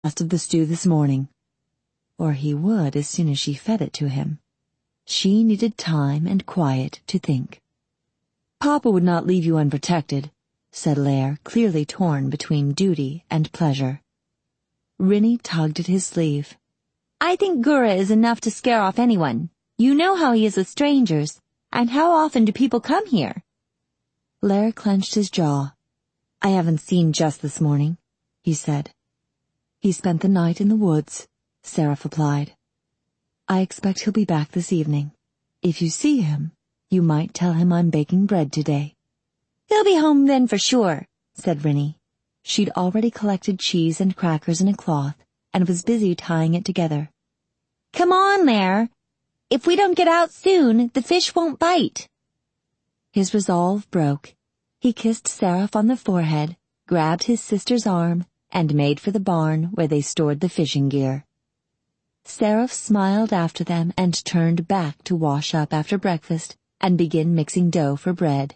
of the stew this morning. Or he would as soon as she fed it to him. She needed time and quiet to think. Papa would not leave you unprotected, said Lair, clearly torn between duty and pleasure. Rinny tugged at his sleeve. I think Gura is enough to scare off anyone. You know how he is with strangers, and how often do people come here? Lair clenched his jaw. I haven't seen Jess this morning, he said. He spent the night in the woods, Seraph replied. I expect he'll be back this evening. If you see him, you might tell him I'm baking bread today. He'll be home then for sure, said Rinny. She'd already collected cheese and crackers in a cloth and was busy tying it together. Come on, Lair. If we don't get out soon, the fish won't bite. His resolve broke. He kissed Seraph on the forehead, grabbed his sister's arm, and made for the barn where they stored the fishing gear. Seraph smiled after them and turned back to wash up after breakfast and begin mixing dough for bread.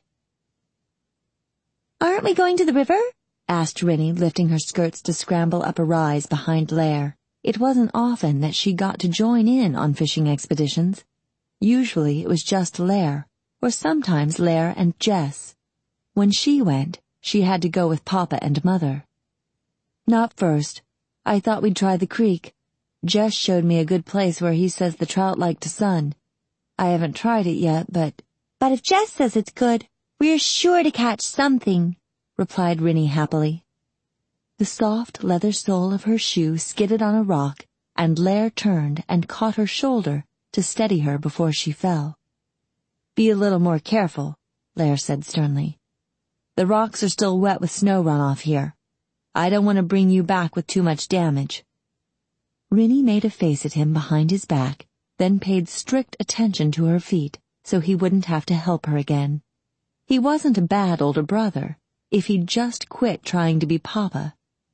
Aren't we going to the river? Asked Rinny, lifting her skirts to scramble up a rise behind Lair. It wasn't often that she got to join in on fishing expeditions. Usually it was just Lair, or sometimes Lair and Jess. When she went, she had to go with Papa and Mother. Not first. I thought we'd try the creek. Jess showed me a good place where he says the trout like to sun. I haven't tried it yet, but if Jess says it's good, we're sure to catch something, replied Rinny happily. The soft leather sole of her shoe skidded on a rock, and Lair turned and caught her shoulder to steady her before she fell. Be a little more careful, Lair said sternly. The rocks are still wet with snow runoff here. I don't want to bring you back with too much damage. Rinny made a face at him behind his back, then paid strict attention to her feet so he wouldn't have to help her again. He wasn't a bad older brother, if he'd just quit trying to be Papa.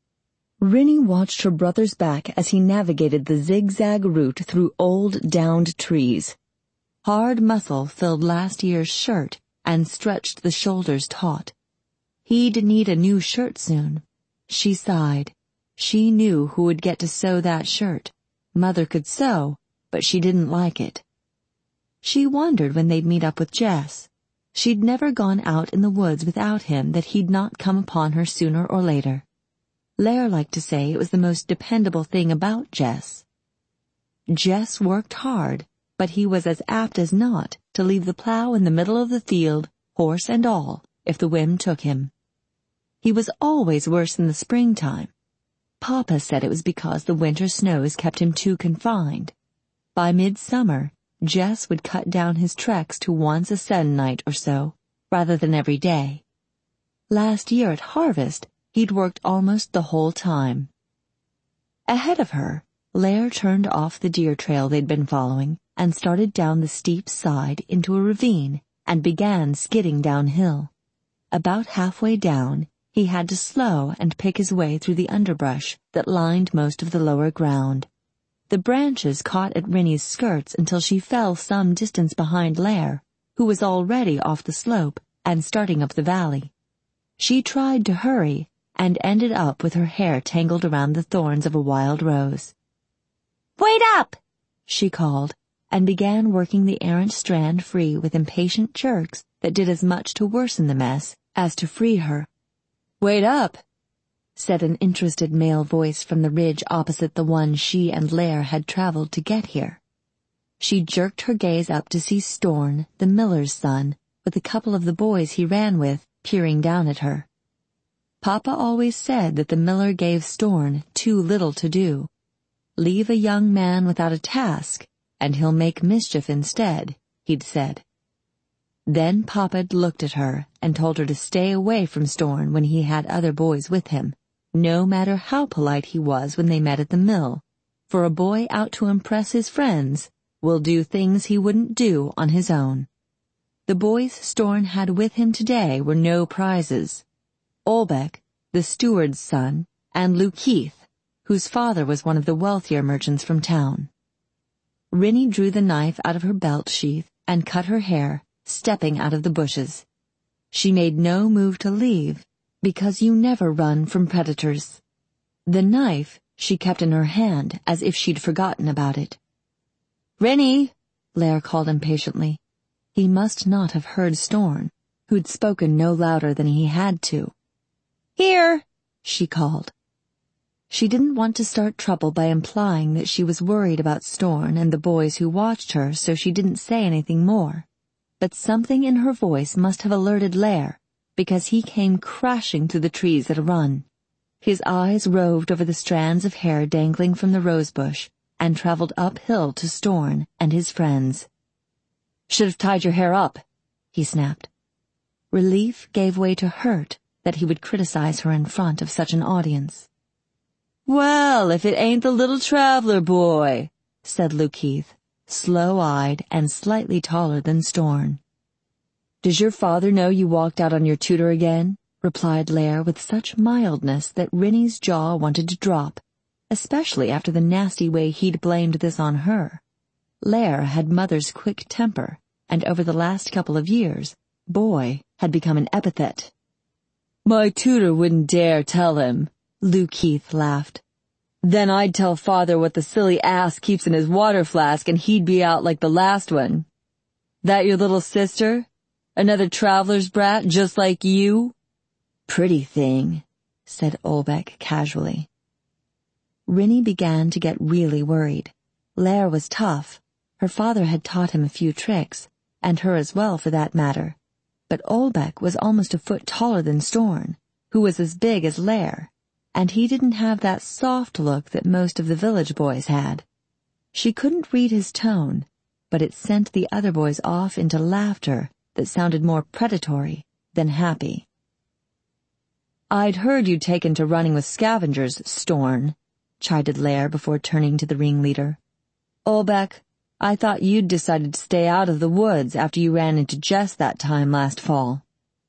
Rinny watched her brother's back as he navigated the zigzag route through old, downed trees. Hard muscle filled last year's shirt and stretched the shoulders taut. He'd need a new shirt soon. She sighed. She knew who would get to sew that shirt. Mother could sew, but she didn't like it. She wondered when they'd meet up with Jess. She'd never gone out in the woods without him that he'd not come upon her sooner or later. Lair liked to say it was the most dependable thing about Jess. Jess worked hard, but he was as apt as not to leave the plow in the middle of the field, horse and all, if the whim took him. He was always worse in the springtime. Papa said it was because the winter snows kept him too confined. By midsummer, Jess would cut down his treks to once a se'nnight or so, rather than every day. Last year at harvest, he'd worked almost the whole time. Ahead of her, Lair turned off the deer trail they'd been following and started down the steep side into a ravine and began skidding downhill. About halfway down, he had to slow and pick his way through the underbrush that lined most of the lower ground. The branches caught at Rinny's skirts until she fell some distance behind Lair, who was already off the slope and starting up the valley. She tried to hurry and ended up with her hair tangled around the thorns of a wild rose. Wait up! She called, and began working the errant strand free with impatient jerks that did as much to worsen the mess as to free her. Wait up, said an interested male voice from the ridge opposite the one she and Lair had traveled to get here. She jerked her gaze up to see Storn, the miller's son, with a couple of the boys he ran with, peering down at her. Papa always said that the miller gave Storn too little to do. Leave a young man without a task, and he'll make mischief instead, he'd said. Then Papa'd looked at her and told her to stay away from Storn when he had other boys with him, no matter how polite he was when they met at the mill, for a boy out to impress his friends will do things he wouldn't do on his own. The boys Storn had with him today were no prizes. Olbeck, the steward's son, and Lou Keith, whose father was one of the wealthier merchants from town. Rinny drew the knife out of her belt sheath and cut her hair, stepping out of the bushes. She made no move to leave, because you never run from predators. The knife, she kept in her hand as if she'd forgotten about it. "Rennie!" Lair called impatiently. He must not have heard Storn, who'd spoken no louder than he had to. "Here!" she called. She didn't want to start trouble by implying that she was worried about Storn and the boys who watched her, so she didn't say anything more. But something in her voice must have alerted Lair, because he came crashing through the trees at a run. His eyes roved over the strands of hair dangling from the rosebush and traveled uphill to Storn and his friends. "Should have tied your hair up," he snapped. Relief gave way to hurt that he would criticize her in front of such an audience. "Well, if it ain't the little traveler boy," said Luke Heath, slow-eyed and slightly taller than Storn. "Does your father know you walked out on your tutor again?" replied Lair with such mildness that Rennie's jaw wanted to drop, especially after the nasty way he'd blamed this on her. Lair had Mother's quick temper, and over the last couple of years, boy had become an epithet. "My tutor wouldn't dare tell him," Luke Heath laughed. "Then I'd tell Father what the silly ass keeps in his water flask and he'd be out like the last one. That your little sister? Another traveler's brat just like you?" "Pretty thing," said Olbeck casually. Rennie began to get really worried. Lair was tough. Her father had taught him a few tricks, and her as well for that matter. But Olbeck was almost a foot taller than Storn, who was as big as Lair, and he didn't have that soft look that most of the village boys had. She couldn't read his tone, but it sent the other boys off into laughter that sounded more predatory than happy. "I'd heard you'd taken to running with scavengers, Storn," chided Lair before turning to the ringleader. "Olbeck, I thought you'd decided to stay out of the woods after you ran into Jess that time last fall."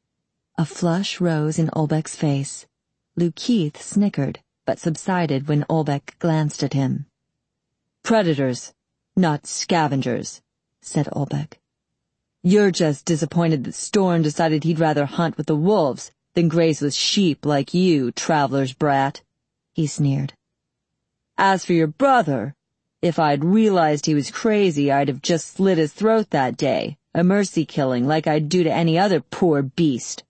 A flush rose in Olbeck's face. Luke Heath snickered, but subsided when Olbeck glanced at him. "Predators, not scavengers," said Olbeck. "You're just disappointed that Storn decided he'd rather hunt with the wolves than graze with sheep like you, traveler's brat," he sneered. "As for your brother, if I'd realized he was crazy, I'd have just slit his throat that day, a mercy killing like I'd do to any other poor beast."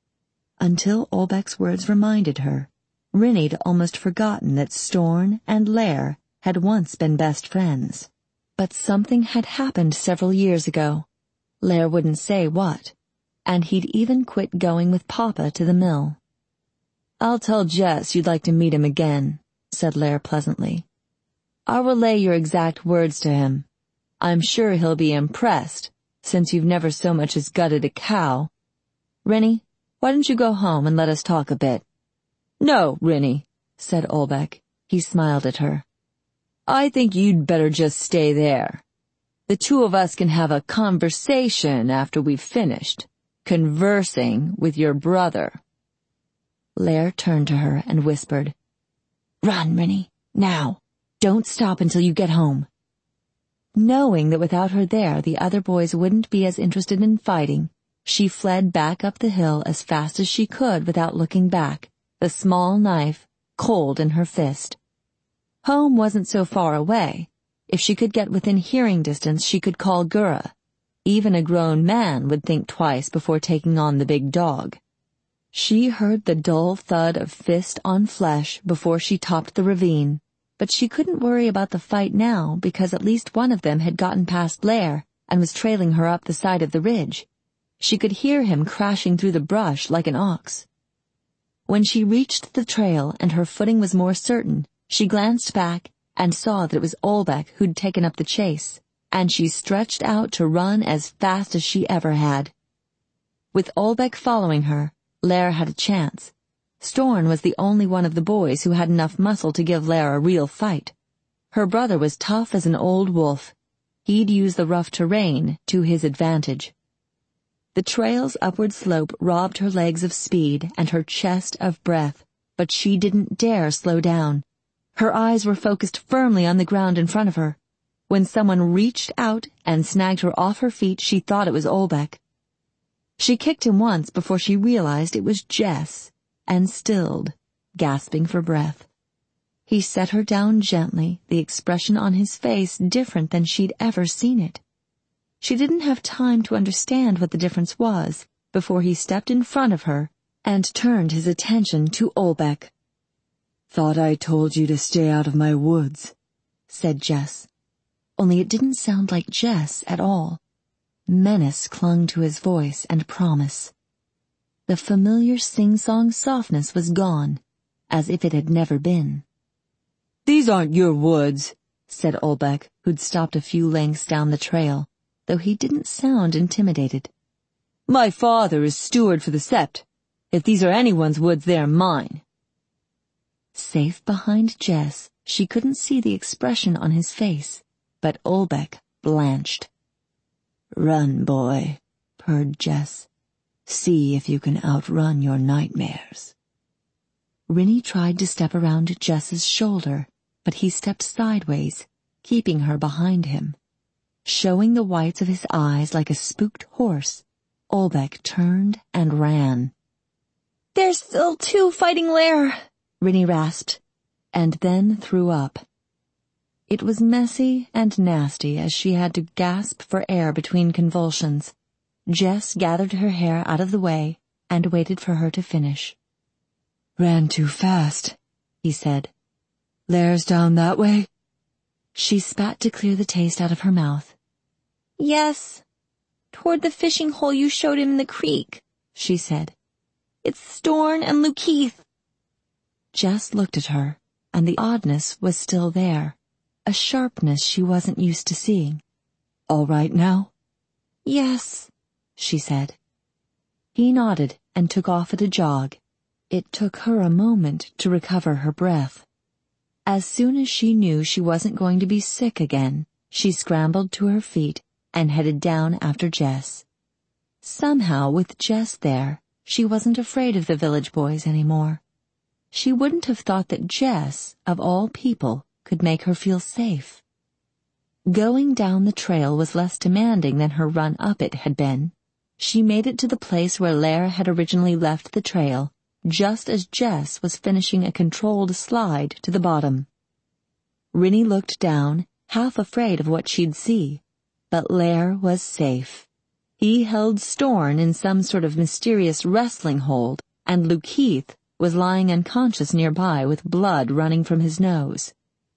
Until Olbeck's words reminded her, Rennie'd almost forgotten that Storn and Lair had once been best friends. But something had happened several years ago. Lair wouldn't say what, and he'd even quit going with Papa to the mill. "I'll tell Jess you'd like to meet him again," said Lair pleasantly. "I'll relay your exact words to him. I'm sure he'll be impressed, since you've never so much as gutted a cow. Rennie, why don't you go home and let us talk a bit?" "No, Rennie," said Olbeck. He smiled at her. "I think you'd better just stay there. The two of us can have a conversation after we've finished conversing with your brother." Lair turned to her and whispered, "Run, Rennie, now. Don't stop until you get home." Knowing that without her there the other boys wouldn't be as interested in fighting, she fled back up the hill as fast as she could without looking back, the small knife cold in her fist. Home wasn't so far away. If she could get within hearing distance, she could call Gura. Even a grown man would think twice before taking on the big dog. She heard the dull thud of fist on flesh before she topped the ravine, but she couldn't worry about the fight now because at least one of them had gotten past Lair and was trailing her up the side of the ridge. She could hear him crashing through the brush like an ox. When she reached the trail and her footing was more certain, she glanced back and saw that it was Olbeck who'd taken up the chase, and she stretched out to run as fast as she ever had. With Olbeck following her, Lair had a chance. Storn was the only one of the boys who had enough muscle to give Lair a real fight. Her brother was tough as an old wolf. He'd use the rough terrain to his advantage. The trail's upward slope robbed her legs of speed and her chest of breath, but she didn't dare slow down. Her eyes were focused firmly on the ground in front of her. When someone reached out and snagged her off her feet, she thought it was Olbeck. She kicked him once before she realized it was Jess, and stilled, gasping for breath. He set her down gently, the expression on his face different than she'd ever seen it. She didn't have time to understand what the difference was before he stepped in front of her and turned his attention to Olbeck. "Thought I told you to stay out of my woods," said Jess. Only it didn't sound like Jess at all. Menace clung to his voice and promise. The familiar sing-song softness was gone, as if it had never been. "These aren't your woods," said Olbeck, who'd stopped a few lengths down the trail, though he didn't sound intimidated. "My father is steward for the sept. If these are anyone's woods, they're mine." Safe behind Jess, she couldn't see the expression on his face, but Olbeck blanched. "Run, boy," purred Jess. "See if you can outrun your nightmares." Rinny tried to step around Jess's shoulder, but he stepped sideways, keeping her behind him. Showing the whites of his eyes like a spooked horse, Olbeck turned and ran. "There's still two fighting Lair," Rinny rasped, and then threw up. It was messy and nasty as she had to gasp for air between convulsions. Jess gathered her hair out of the way and waited for her to finish. "Ran too fast," he said. "Lair's down that way?" She spat to clear the taste out of her mouth. "Yes, toward the fishing hole you showed him in the creek," she said. "It's Storn and Lukeith." Jess looked at her, and the oddness was still there, a sharpness she wasn't used to seeing. "All right now?" "Yes," she said. He nodded and took off at a jog. It took her a moment to recover her breath. As soon as she knew she wasn't going to be sick again, she scrambled to her feet and headed down after Jess. Somehow, with Jess there, she wasn't afraid of the village boys anymore. She wouldn't have thought that Jess, of all people, could make her feel safe. Going down the trail was less demanding than her run up it had been. She made it to the place where Lair had originally left the trail, just as Jess was finishing a controlled slide to the bottom. Rinny looked down, half afraid of what she'd see, but Lair was safe. He held Storn in some sort of mysterious wrestling hold, and Lukeith was lying unconscious nearby with blood running from his nose.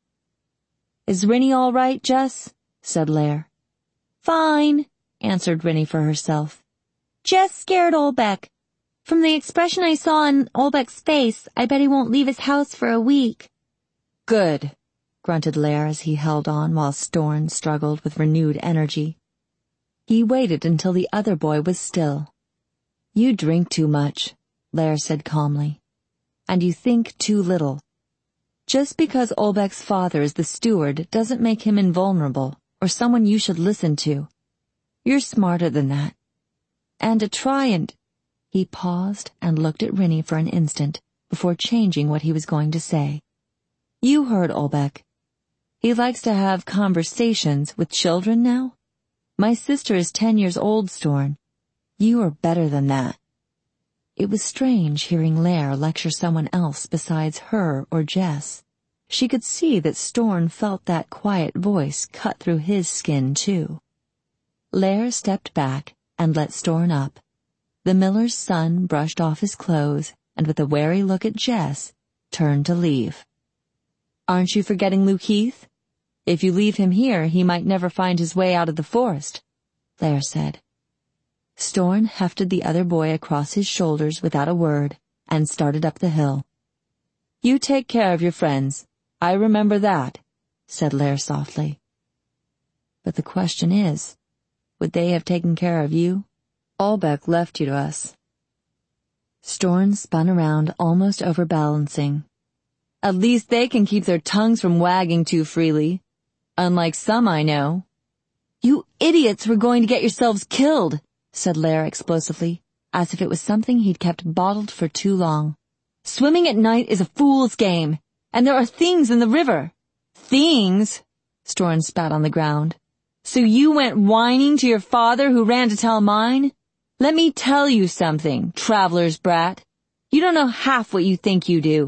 "Is Rinny all right, Jess?" said Lair. "Fine," answered Rinny for herself. "Jess scared Olbeck. From the expression I saw on Olbeck's face, I bet he won't leave his house for a week." "Good," grunted Lair as he held on while Storn struggled with renewed energy. He waited until the other boy was still. "You drink too much," Lair said calmly. "And you think too little. Just because Olbeck's father is the steward doesn't make him invulnerable or someone you should listen to. You're smarter than that. And to try and—" He paused and looked at Rinny for an instant before changing what he was going to say. "You heard Olbeck. He likes to have conversations with children now. My sister is 10 years old, Storn. You are better than that." It was strange hearing Lair lecture someone else besides her or Jess. She could see that Storn felt that quiet voice cut through his skin, too. Lair stepped back and let Storn up. The miller's son brushed off his clothes and, with a wary look at Jess, turned to leave. "Aren't you forgetting Lukeith? If you leave him here, he might never find his way out of the forest," Lair said. Storn hefted the other boy across his shoulders without a word and started up the hill. "You take care of your friends. I remember that," said Lair softly. "But the question is, would they have taken care of you? Olbeck left you to us." Storn spun around, almost overbalancing. "At least they can keep their tongues from wagging too freely. Unlike some I know." "You idiots were going to get yourselves killed," said Lair explosively, as if it was something he'd kept bottled for too long. "Swimming at night is a fool's game, and there are things in the river." "Things?" Storn spat on the ground. "So you went whining to your father who ran to tell mine? Let me tell you something, traveler's brat. You don't know half what you think you do.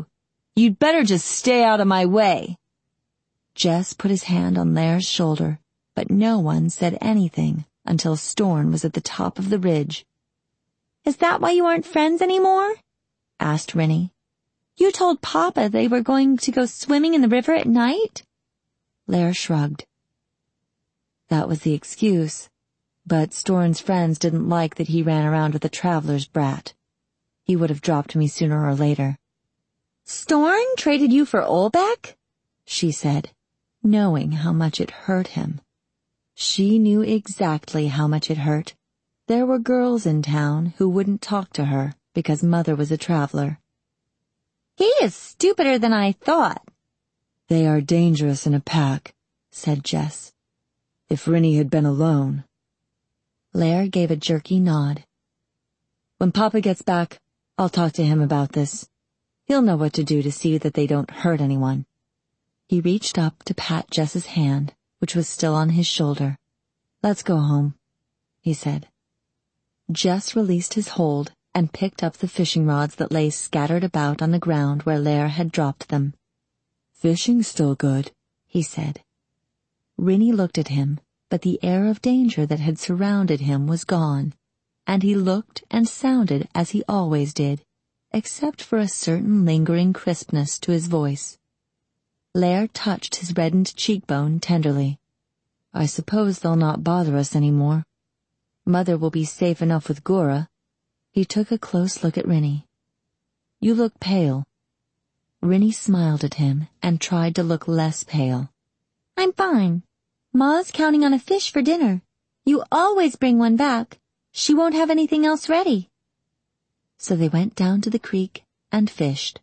You'd better just stay out of my way. Jess put his hand on Lair's shoulder, but no one said anything until Storn was at the top of the ridge. Is that why you aren't friends anymore? Asked Rinny. You told Papa they were going to go swimming in the river at night? Lair shrugged. That was the excuse, but Storn's friends didn't like that he ran around with a traveler's brat. He would have dropped me sooner or later. Storn traded you for Olbeck? She said, knowing how much it hurt him. She knew exactly how much it hurt. There were girls in town who wouldn't talk to her because Mother was a traveler. He is stupider than I thought. They are dangerous in a pack, said Jess. If Rinny had been alone. Lair gave a jerky nod. When Papa gets back, I'll talk to him about this. He'll know what to do to see that they don't hurt anyone. He reached up to pat Jess's hand, which was still on his shoulder. Let's go home, he said. Jess released his hold and picked up the fishing rods that lay scattered about on the ground where Lair had dropped them. Fishing's still good, he said. Rinny looked at him, but the air of danger that had surrounded him was gone, and he looked and sounded as he always did, except for a certain lingering crispness to his voice. Lair touched his reddened cheekbone tenderly. I suppose they'll not bother us any more. Mother will be safe enough with Gora. He took a close look at Rinny. You look pale. Rinny smiled at him and tried to look less pale. I'm fine. Ma's counting on a fish for dinner. You always bring one back. She won't have anything else ready. So they went down to the creek and fished.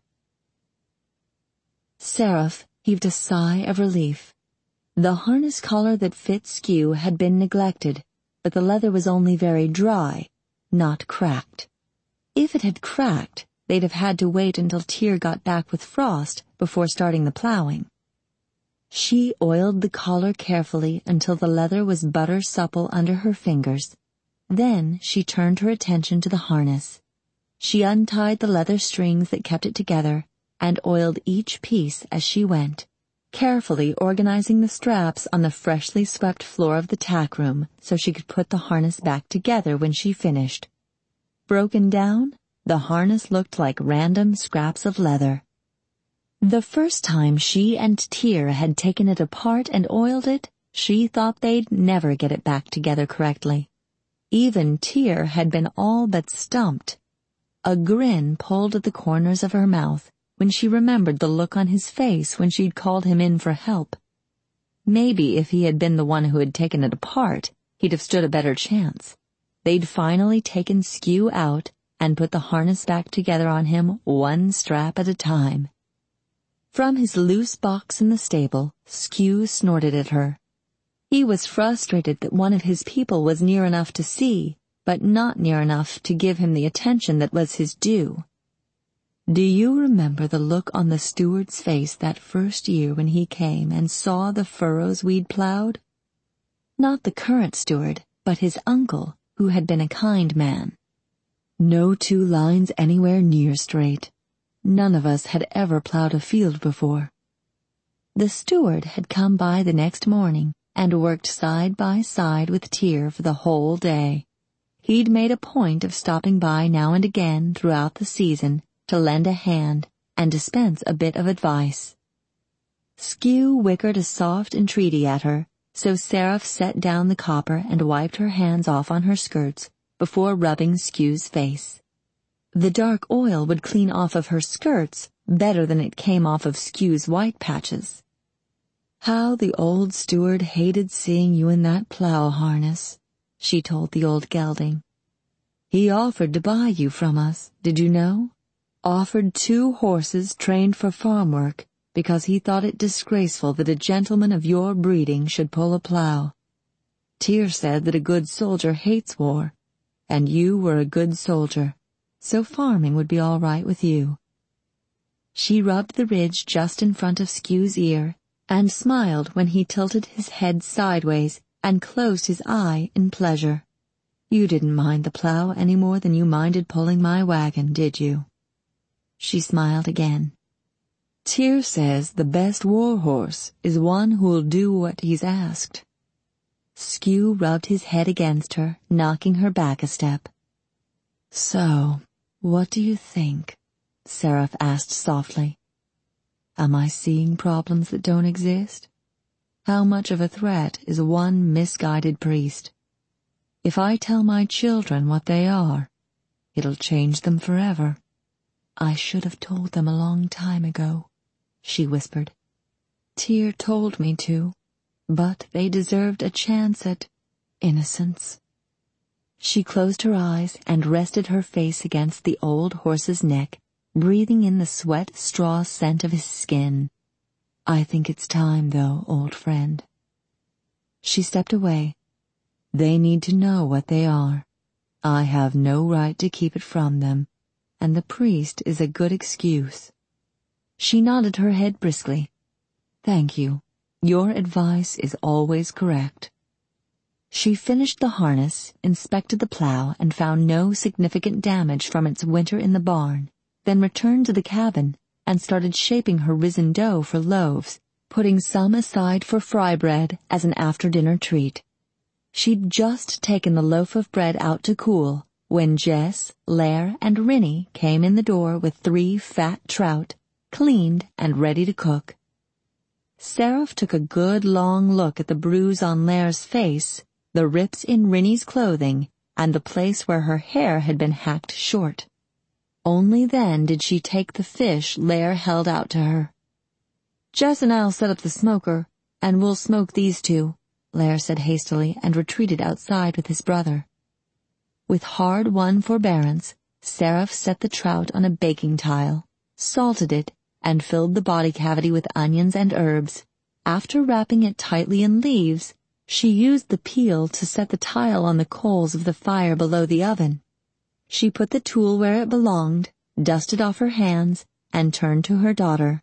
Seraph heaved a sigh of relief. The harness collar that fit Skew had been neglected, but the leather was only very dry, not cracked. If it had cracked, they'd have had to wait until Tyr got back with Frost before starting the plowing. She oiled the collar carefully until the leather was butter supple under her fingers. Then she turned her attention to the harness. She untied the leather strings that kept it together and oiled each piece as she went, carefully organizing the straps on the freshly swept floor of the tack room so she could put the harness back together when she finished. Broken down, the harness looked like random scraps of leather. The first time she and Tyr had taken it apart and oiled it, she thought they'd never get it back together correctly. Even Tyr had been all but stumped. A grin pulled at the corners of her mouth when she remembered the look on his face when she'd called him in for help. Maybe if he had been the one who had taken it apart, he'd have stood a better chance. They'd finally taken Skew out and put the harness back together on him one strap at a time. From his loose box in the stable, Skew snorted at her. He was frustrated that one of his people was near enough to see, but not near enough to give him the attention that was his due. Do you remember the look on the steward's face that first year when he came and saw the furrows we'd plowed? Not the current steward, but his uncle, who had been a kind man. No two lines anywhere near straight. None of us had ever plowed a field before. The steward had come by the next morning and worked side by side with Tyr for the whole day. He'd made a point of stopping by now and again throughout the season to lend a hand and dispense a bit of advice. Skew wickered a soft entreaty at her, so Seraph set down the copper and wiped her hands off on her skirts before rubbing Skew's face. The dark oil would clean off of her skirts better than it came off of Skew's white patches. How the old steward hated seeing you in that plow harness, she told the old gelding. He offered to buy you from us, did you know? Offered 2 horses trained for farm work because he thought it disgraceful that a gentleman of your breeding should pull a plow. Tyr said that a good soldier hates war, and you were a good soldier, so farming would be all right with you. She rubbed the ridge just in front of Skew's ear and smiled when he tilted his head sideways and closed his eye in pleasure. You didn't mind the plow any more than you minded pulling my wagon, did you? She smiled again. Tyr says the best war horse is one who'll do what he's asked. Skew rubbed his head against her, knocking her back a step. So, what do you think? Seraph asked softly. Am I seeing problems that don't exist? How much of a threat is one misguided priest? If I tell my children what they are, it'll change them forever. I should have told them a long time ago, she whispered. Tyr told me to, but they deserved a chance at innocence. She closed her eyes and rested her face against the old horse's neck, breathing in the sweat straw scent of his skin. I think it's time, though, old friend. She stepped away. They need to know what they are. I have no right to keep it from them, and the priest is a good excuse. She nodded her head briskly. Thank you. Your advice is always correct. She finished the harness, inspected the plow, and found no significant damage from its winter in the barn, then returned to the cabin and started shaping her risen dough for loaves, putting some aside for fry bread as an after-dinner treat. She'd just taken the loaf of bread out to cool when Jess, Lair, and Rinny came in the door with 3 fat trout, cleaned and ready to cook. Seraph took a good long look at the bruise on Lair's face, the rips in Rinny's clothing, and the place where her hair had been hacked short. Only then did she take the fish Lair held out to her. Jess and I'll set up the smoker, and we'll smoke these 2, Lair said hastily and retreated outside with his brother. With hard-won forbearance, Seraph set the trout on a baking tile, salted it, and filled the body cavity with onions and herbs. After wrapping it tightly in leaves, she used the peel to set the tile on the coals of the fire below the oven. She put the tool where it belonged, dusted off her hands, and turned to her daughter.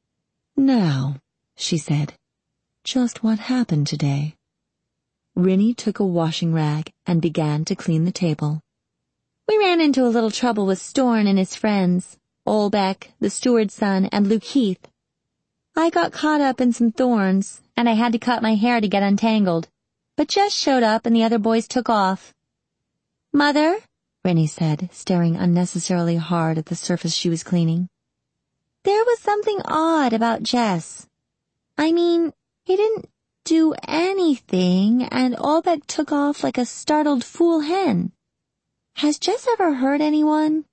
Now, she said, just what happened today? Rinny took a washing rag and began to clean the table. We ran into a little trouble with Storn and his friends, Olbeck, the steward's son, and Luke Heath. I got caught up in some thorns, and I had to cut my hair to get untangled. But Jess showed up and the other boys took off. Mother, Rinny said, staring unnecessarily hard at the surface she was cleaning. There was something odd about Jess. I mean, he didn't do anything, and Olbeck took off like a startled fool hen. Has Jess ever hurt anyone?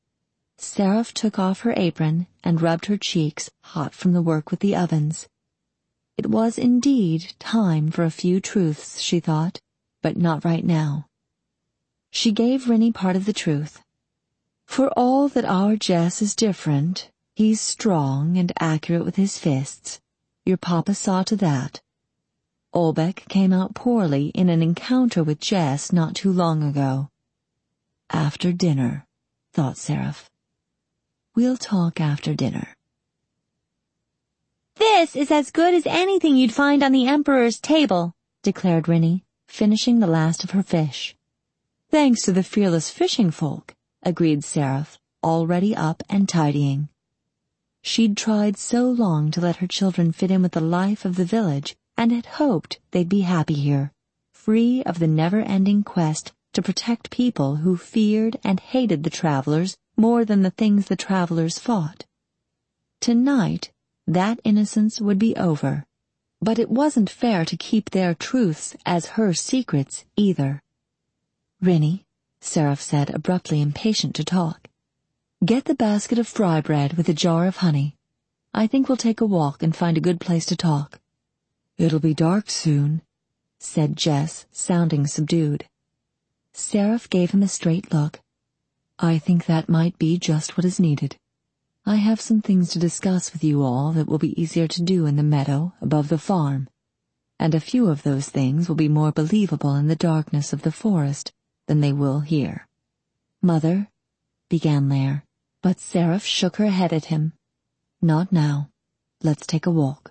Seraph took off her apron and rubbed her cheeks, hot from the work with the ovens. It was indeed time for a few truths, she thought, but not right now. She gave Rinny part of the truth. For all that our Jess is different, he's strong and accurate with his fists. Your papa saw to that. Olbeck came out poorly in an encounter with Jess not too long ago. After dinner, thought Seraph. We'll talk after dinner. This is as good as anything you'd find on the Emperor's table, declared Rinny, finishing the last of her fish. Thanks to the fearless fishing folk, agreed Seraph, already up and tidying. She'd tried so long to let her children fit in with the life of the village and had hoped they'd be happy here, free of the never-ending quest to protect people who feared and hated the travelers more than the things the travelers fought. Tonight, that innocence would be over, but it wasn't fair to keep their truths as her secrets either. Rinny, Seraph said, abruptly impatient to talk, get the basket of fry bread with a jar of honey. I think we'll take a walk and find a good place to talk. It'll be dark soon, said Jess, sounding subdued. Seraph gave him a straight look. I think that might be just what is needed. I have some things to discuss with you all that will be easier to do in the meadow above the farm, and a few of those things will be more believable in the darkness of the forest than they will here. Mother, began Lair, but Seraph shook her head at him. Not now. Let's take a walk.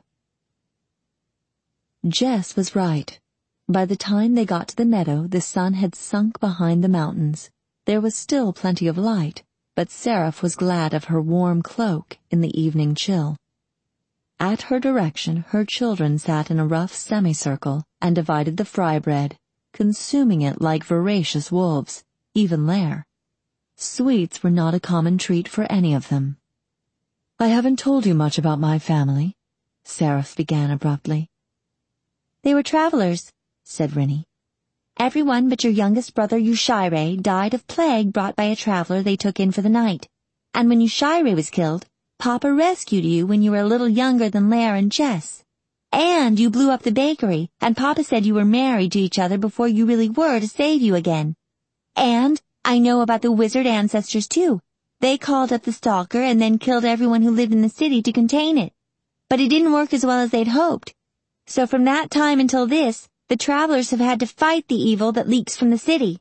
Jess was right. By the time they got to the meadow, the sun had sunk behind the mountains. There was still plenty of light, but Seraph was glad of her warm cloak in the evening chill. At her direction, her children sat in a rough semicircle and divided the fry bread, consuming it like voracious wolves, even Lair. Sweets were not a common treat for any of them. "I haven't told you much about my family," Seraph began abruptly. "They were travelers," said Rinny. "Everyone but your youngest brother Yushire died of plague brought by a traveler they took in for the night. And when Yushire was killed, Papa rescued you when you were a little younger than Lair and Jess. And you blew up the bakery, and Papa said you were married to each other before you really were to save you again. And I know about the wizard ancestors too. They called up the stalker and then killed everyone who lived in the city to contain it. But it didn't work as well as they'd hoped. So from that time until this, the travelers have had to fight the evil that leaks from the city."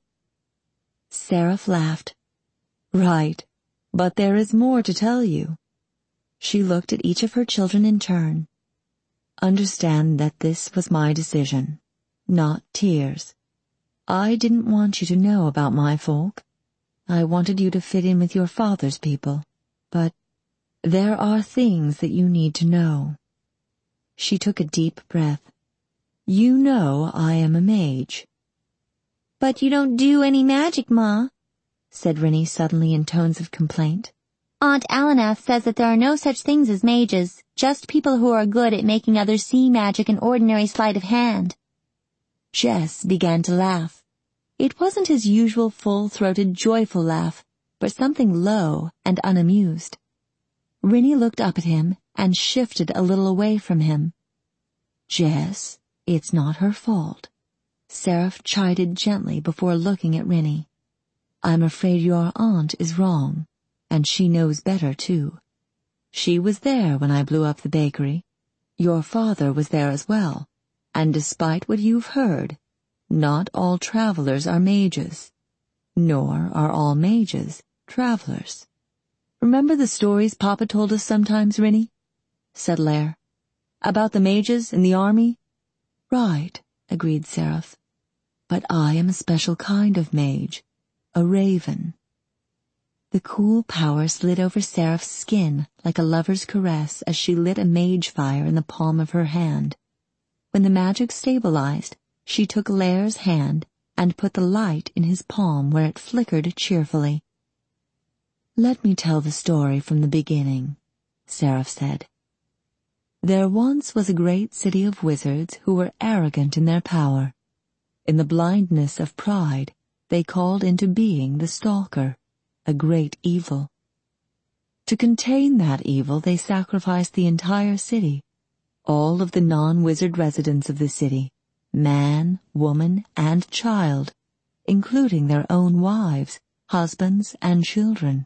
Seraph laughed. "Right, but there is more to tell you." She looked at each of her children in turn. "Understand that this was my decision, not Tyr's. I didn't want you to know about my folk. I wanted you to fit in with your father's people, but there are things that you need to know." She took a deep breath. "You know I am a mage." "But you don't do any magic, Ma," said Rinny suddenly in tones of complaint. "Aunt Alanath says that there are no such things as mages, just people who are good at making others see magic in ordinary sleight of hand." Jess began to laugh. It wasn't his usual full-throated, joyful laugh, but something low and unamused. Rinny looked up at him and shifted a little away from him. "Jess, it's not her fault," Seraph chided gently before looking at Rinny. "I'm afraid your aunt is wrong, and she knows better, too. She was there when I blew up the bakery. Your father was there as well, and despite what you've heard, not all travelers are mages, nor are all mages travelers. Remember the stories Papa told us sometimes, Rinny?" said Lair. "About the mages in the army?" "Right," agreed Seraph. "But I am a special kind of mage, a raven." The cool power slid over Seraph's skin like a lover's caress as she lit a mage fire in the palm of her hand. When the magic stabilized, she took Lair's hand and put the light in his palm where it flickered cheerfully. "Let me tell the story from the beginning," Seraph said. "There once was a great city of wizards who were arrogant in their power. In the blindness of pride, they called into being the Stalker, a great evil. To contain that evil, they sacrificed the entire city, all of the non-wizard residents of the city, man, woman, and child, including their own wives, husbands, and children."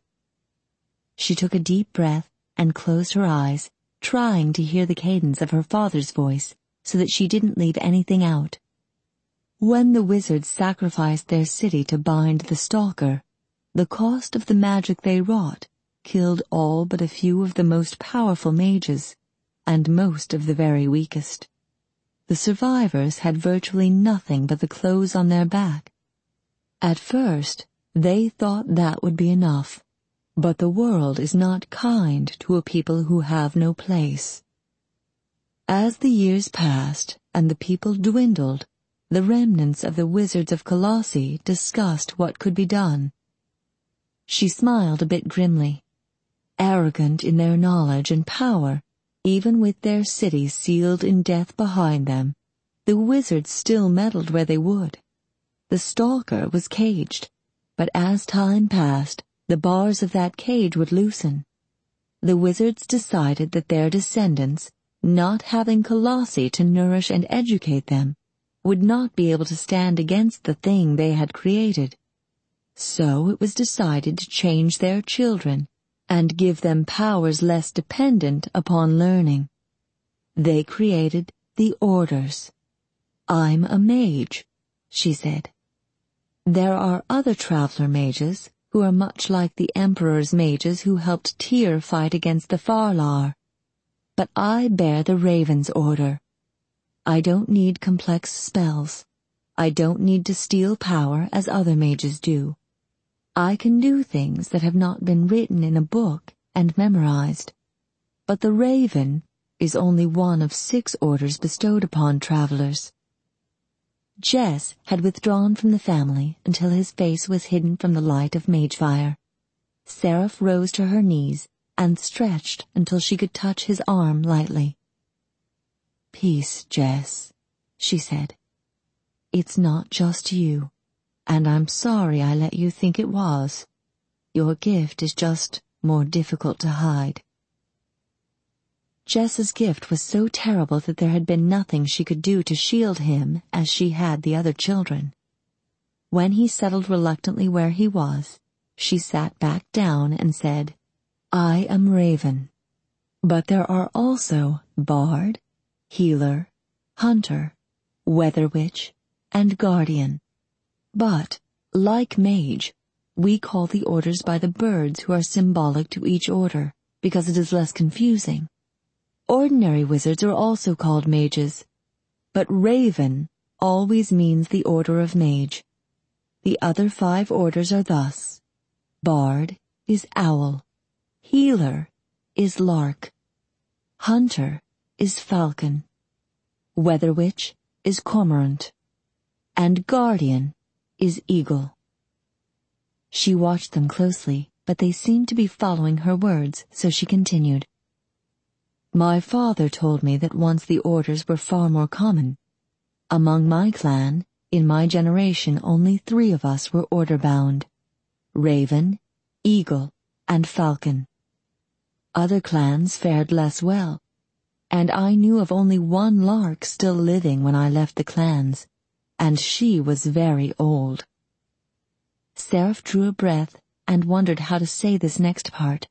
She took a deep breath and closed her eyes, trying to hear the cadence of her father's voice so that she didn't leave anything out. "When the wizards sacrificed their city to bind the Stalker, the cost of the magic they wrought killed all but a few of the most powerful mages, and most of the very weakest. The survivors had virtually nothing but the clothes on their back. At first, they thought that would be enough, but the world is not kind to a people who have no place. As the years passed and the people dwindled, the remnants of the wizards of Colossi discussed what could be done." She smiled a bit grimly. Arrogant in their knowledge and power, even with their cities sealed in death behind them, the wizards still meddled where they would. The Stalker was caged, but as time passed, the bars of that cage would loosen. The wizards decided that their descendants, not having Colossi to nourish and educate them, would not be able to stand against the thing they had created. So it was decided to change their children and give them powers less dependent upon learning. They created the Orders. "I'm a mage," she said. "There are other traveler mages who are much like the Emperor's mages who helped Tyr fight against the Farlar. But I bear the Raven's order. I don't need complex spells. I don't need to steal power as other mages do. I can do things that have not been written in a book and memorized. But the Raven is only one of 6 orders bestowed upon travelers. Jess had withdrawn from the family until his face was hidden from the light of Magefire. Seraph rose to her knees and stretched until she could touch his arm lightly. "Peace, Jess," she said. "It's not just you, and I'm sorry I let you think it was. Your gift is just more difficult to hide." Jess's gift was so terrible that there had been nothing she could do to shield him as she had the other children. When he settled reluctantly where he was, she sat back down and said, "I am Raven, but there are also Bard, Healer, Hunter, Weather Witch, and Guardian. But, like Mage, we call the orders by the birds who are symbolic to each order, because it is less confusing. Ordinary wizards are also called mages, but Raven always means the order of mage. The other 5 orders are thus: Bard is owl, Healer is lark, Hunter is falcon, Weather Witch is cormorant, and Guardian is eagle." She watched them closely, but they seemed to be following her words, so she continued. "My father told me that once the orders were far more common. Among my clan, in my generation, only 3 of us were order-bound: Raven, Eagle, and Falcon. Other clans fared less well, and I knew of only one Lark still living when I left the clans, and she was very old." Seraph drew a breath and wondered how to say this next part.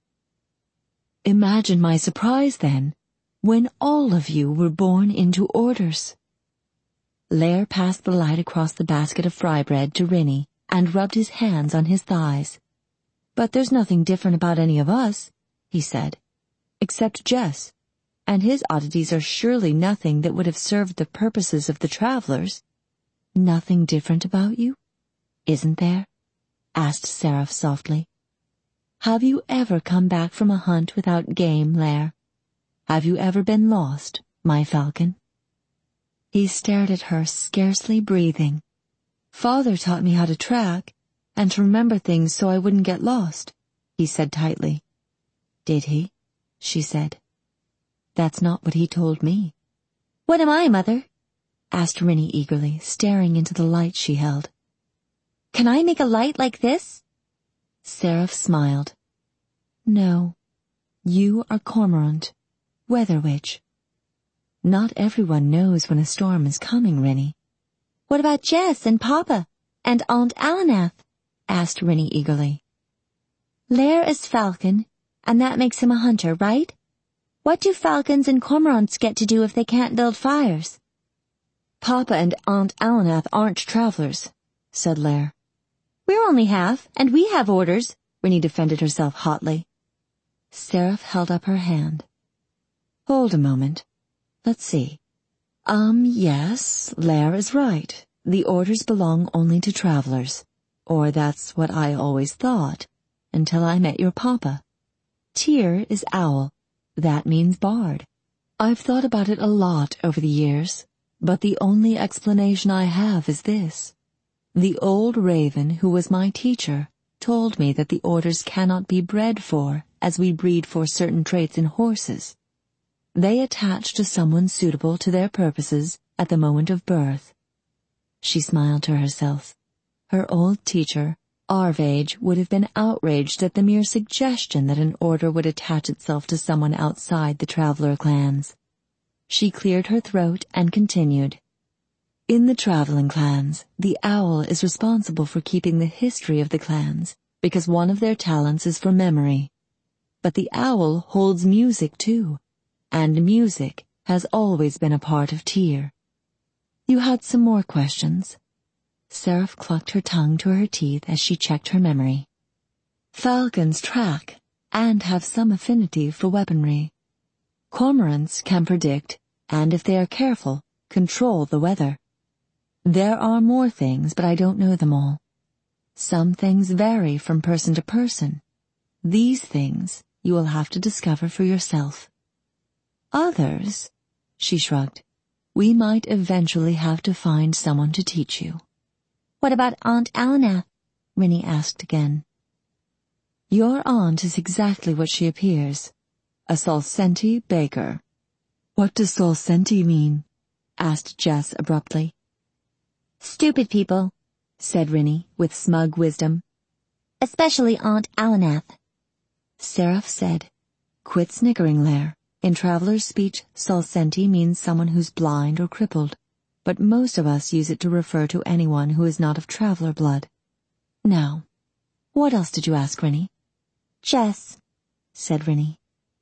"Imagine my surprise, then, when all of you were born into orders." Lair passed the light across the basket of fry bread to Rinny and rubbed his hands on his thighs. "But there's nothing different about any of us," he said, "except Jess, and his oddities are surely nothing that would have served the purposes of the travelers." "Nothing different about you? Isn't there?" asked Seraph softly. "Have you ever come back from a hunt without game, Lair? Have you ever been lost, my falcon?" He stared at her, scarcely breathing. "Father taught me how to track, and to remember things so I wouldn't get lost," he said tightly. "Did he?" she said. "That's not what he told me." "What am I, Mother?" asked Rinny eagerly, staring into the light she held. "Can I make a light like this?" Seraph smiled. "No, you are Cormorant, Weather Witch. Not everyone knows when a storm is coming, Rinny." "What about Jess and Papa and Aunt Alanath?" asked Rinny eagerly. "Lair is falcon, and that makes him a hunter, right? What do falcons and cormorants get to do if they can't build fires?" "Papa and Aunt Alanath aren't travelers," said Lair. "We're only half, and we have orders," Rinny defended herself hotly. Seraph held up her hand. "Hold a moment. Let's see. Yes, Lair is right. The orders belong only to travelers. Or that's what I always thought, until I met your papa. Tyr is owl. That means bard. I've thought about it a lot over the years, but the only explanation I have is this. The old raven who was my teacher told me that the orders cannot be bred for as we breed for certain traits in horses. They attach to someone suitable to their purposes at the moment of birth." She smiled to herself. Her old teacher, Arvage, would have been outraged at the mere suggestion that an order would attach itself to someone outside the traveler clans. She cleared her throat and continued. "In the traveling clans, the owl is responsible for keeping the history of the clans, because one of their talents is for memory. But the owl holds music too, and music has always been a part of Tyr. You had some more questions?" Seraph clucked her tongue to her teeth as she checked her memory. "Falcons track and have some affinity for weaponry. Cormorants can predict, and if they are careful, control the weather. There are more things, but I don't know them all. Some things vary from person to person. These things you will have to discover for yourself." Others, she shrugged. We might eventually have to find someone to teach you. What about Aunt Alanath? Rinny asked again. Your aunt is exactly what she appears, a Salsenti baker. What does Salsenti mean? Asked Jess abruptly. Stupid people, said Rinny with smug wisdom. Especially Aunt Alanath. Seraph said, Quit snickering, Lair. In traveler's speech, Salsenti means someone who's blind or crippled, but most of us use it to refer to anyone who is not of traveler blood. Now, what else did you ask, Rinny? Jess, said Rinny.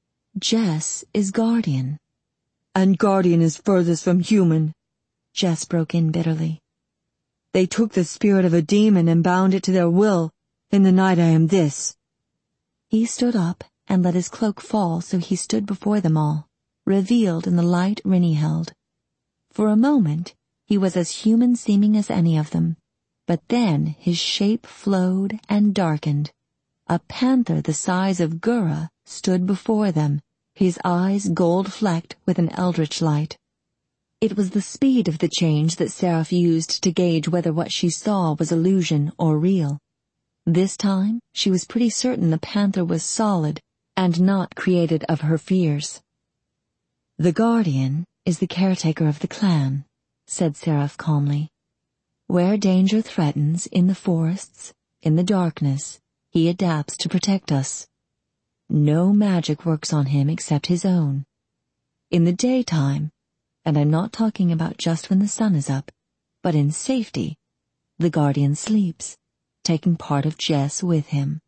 Jess is guardian. And guardian is furthest from human, Jess broke in bitterly. They took the spirit of a demon and bound it to their will. In the night I am this. He stood up and let his cloak fall so he stood before them all, revealed in the light Rinny held. For a moment, he was as human-seeming as any of them, but then his shape flowed and darkened. A panther the size of Gura stood before them, his eyes gold-flecked with an eldritch light. It was the speed of the change that Seraph used to gauge whether what she saw was illusion or real. This time, she was pretty certain the panther was solid and not created of her fears. The guardian is the caretaker of the clan, said Seraph calmly. Where danger threatens, in the forests, in the darkness, he adapts to protect us. No magic works on him except his own. In the daytime, and I'm not talking about just when the sun is up, but in safety, the guardian sleeps, taking part of Jess with him.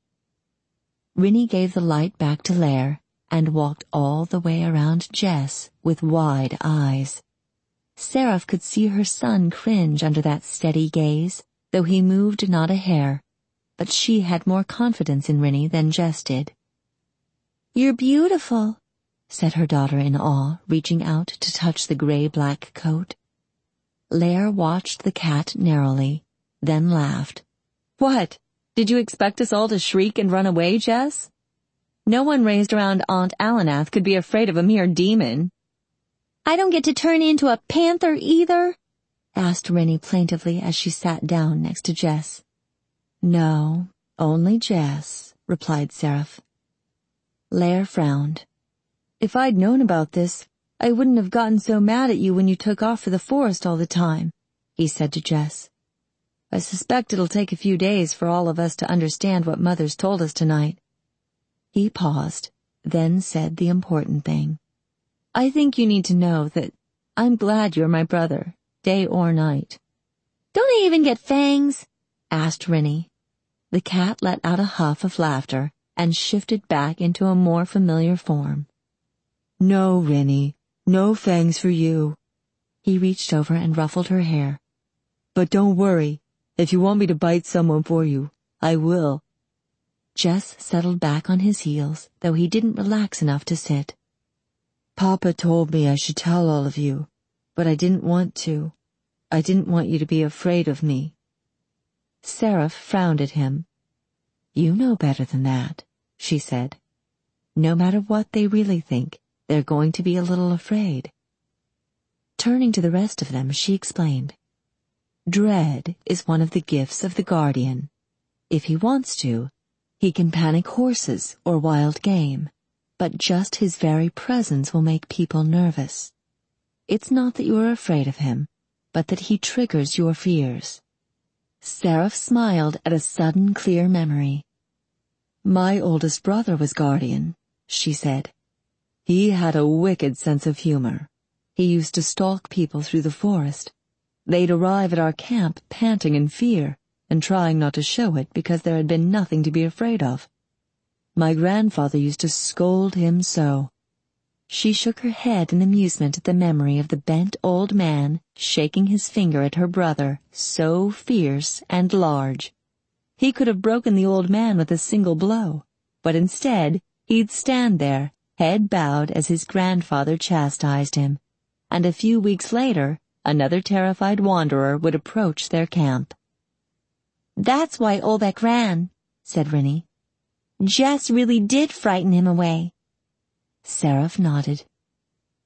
Rinny gave the light back to Lair and walked all the way around Jess with wide eyes. Seraph could see her son cringe under that steady gaze, though he moved not a hair, but she had more confidence in Rinny than Jess did. You're beautiful, said her daughter in awe, reaching out to touch the gray-black coat. Lair watched the cat narrowly, then laughed. What? Did you expect us all to shriek and run away, Jess? No one raised around Aunt Alanath could be afraid of a mere demon. I don't get to turn into a panther either? Asked Rinny plaintively as she sat down next to Jess. No, only Jess, replied Seraph. Lair frowned. If I'd known about this, I wouldn't have gotten so mad at you when you took off for the forest all the time, he said to Jess. I suspect it'll take a few days for all of us to understand what Mother's told us tonight. He paused, then said the important thing. I think you need to know that I'm glad you're my brother, day or night. Don't I even get fangs? Asked Rinny. The cat let out a huff of laughter and shifted back into a more familiar form. No, Rinny, no fangs for you. He reached over and ruffled her hair. But don't worry, if you want me to bite someone for you, I will. Jess settled back on his heels, though he didn't relax enough to sit. Papa told me I should tell all of you, but I didn't want to. I didn't want you to be afraid of me. Seraph frowned at him. You know better than that, she said. No matter what they really think, they're going to be a little afraid. Turning to the rest of them, she explained. Dread is one of the gifts of the guardian. If he wants to, he can panic horses or wild game, but just his very presence will make people nervous. It's not that you are afraid of him, but that he triggers your fears. Seraph smiled at a sudden clear memory. My oldest brother was guardian, she said. He had a wicked sense of humor. He used to stalk people through the forest. They'd arrive at our camp panting in fear and trying not to show it because there had been nothing to be afraid of. My grandfather used to scold him so. She shook her head in amusement at the memory of the bent old man shaking his finger at her brother, so fierce and large. He could have broken the old man with a single blow, but instead he'd stand there, head bowed as his grandfather chastised him, and a few weeks later another terrified wanderer would approach their camp. That's why Olbeck ran, said Rinny. Jess really did frighten him away. Seraph nodded.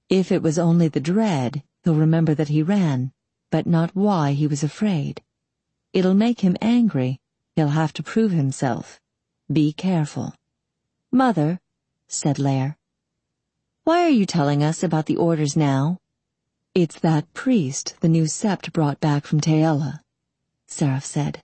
If it was only the dread, he'll remember that he ran, but not why he was afraid. It'll make him angry. He'll have to prove himself. Be careful." "Mother," said Lair, "why are you telling us about the orders now?" "It's that priest the new sept brought back from Taella," Seraph said.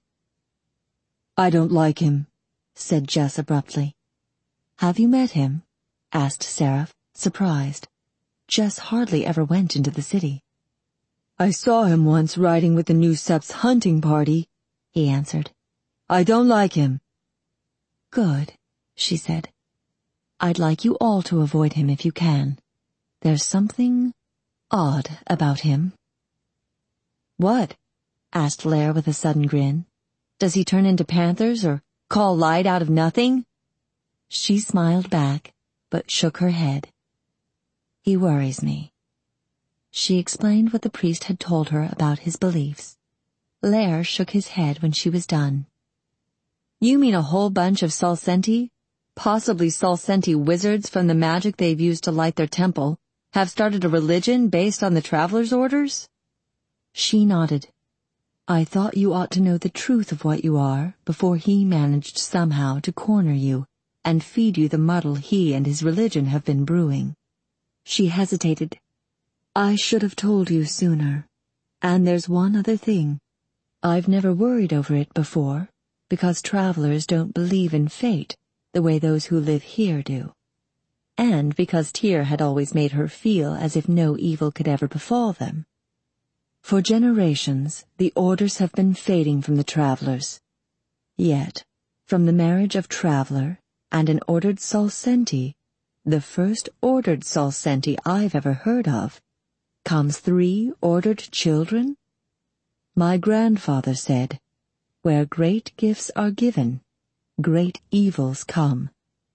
"I don't like him," said Jess abruptly. "Have you met him?" asked Seraph, surprised. Jess hardly ever went into the city. "I saw him once riding with the new sept's hunting party," he answered. "I don't like him." "Good," she said. "I'd like you all to avoid him if you can. There's something odd about him." "What?" asked Lair with a sudden grin. "Does he turn into panthers or call light out of nothing?" She smiled back, but shook her head. "He worries me." She explained what the priest had told her about his beliefs. Lair shook his head when she was done. "You mean a whole bunch of Salsenti, possibly Salsenti wizards from the magic they've used to light their temple, have started a religion based on the Traveler's orders?" She nodded. "I thought you ought to know the truth of what you are before he managed somehow to corner you and feed you the muddle he and his religion have been brewing." She hesitated. "I should have told you sooner. And there's one other thing. I've never worried over it before, because travelers don't believe in fate the way those who live here do. And because Tyr had always made her feel as if no evil could ever befall them. For generations, the orders have been fading from the travelers. Yet, from the marriage of Traveler and an ordered Salsenti, the first ordered Salsenti I've ever heard of, comes 3 ordered children? My grandfather said, 'Where great gifts are given, great evils come.'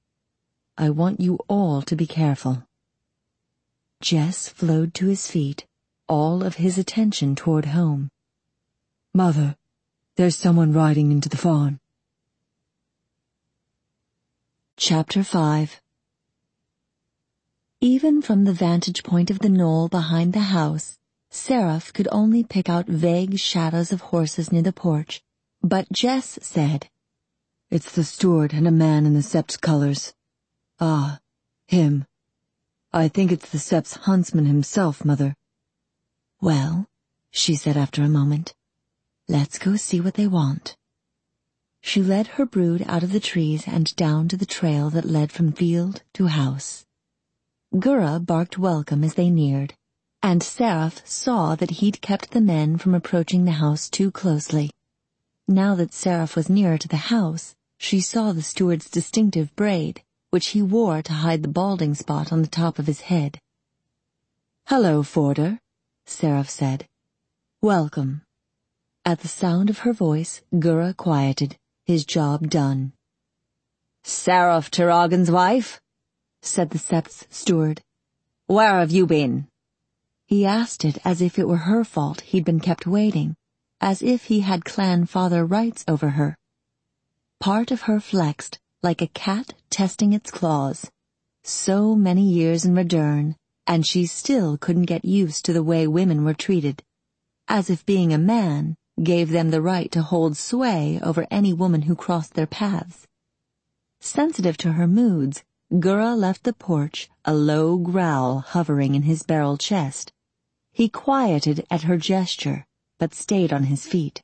I want you all to be careful." Jess flowed to his feet, all of his attention toward home. "Mother, there's someone riding into the farm." Chapter 5. Even from the vantage point of the knoll behind the house, Seraph could only pick out vague shadows of horses near the porch, but Jess said, "It's the steward and a man in the sept's colors. Ah, him. I think it's the sept's huntsman himself, Mother." "Well," she said after a moment, "let's go see what they want." She led her brood out of the trees and down to the trail that led from field to house. Gura barked welcome as they neared, and Seraph saw that he'd kept the men from approaching the house too closely. Now that Seraph was nearer to the house, she saw the steward's distinctive braid, which he wore to hide the balding spot on the top of his head. "Hello, Forder," Seraph said. "Welcome." At the sound of her voice, Gura quieted, his job done. "Seraph Tiragan's wife?" said the sept's steward. "Where have you been?" He asked it as if it were her fault he'd been kept waiting, as if he had clan father rights over her. Part of her flexed, like a cat testing its claws. So many years in Redern, and she still couldn't get used to the way women were treated, as if being a man gave them the right to hold sway over any woman who crossed their paths. Sensitive to her moods, Gura left the porch, a low growl hovering in his barrel chest. He quieted at her gesture, but stayed on his feet.